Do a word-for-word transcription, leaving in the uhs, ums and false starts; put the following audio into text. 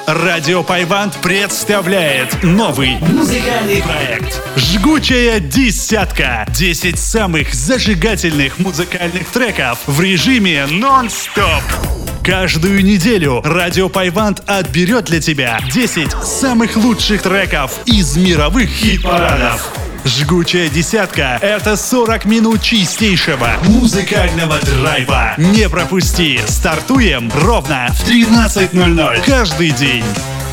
Радио Пайванд представляет новый музыкальный проект «Жгучая десятка». Десять самых зажигательных музыкальных треков в режиме нон-стоп. Каждую неделю Радио Пайванд отберет для тебя десять самых лучших треков из мировых хит-парадов. «Жгучая десятка» — это сорок минут чистейшего музыкального драйва. Не пропусти! Стартуем ровно в тринадцать ноль ноль каждый день.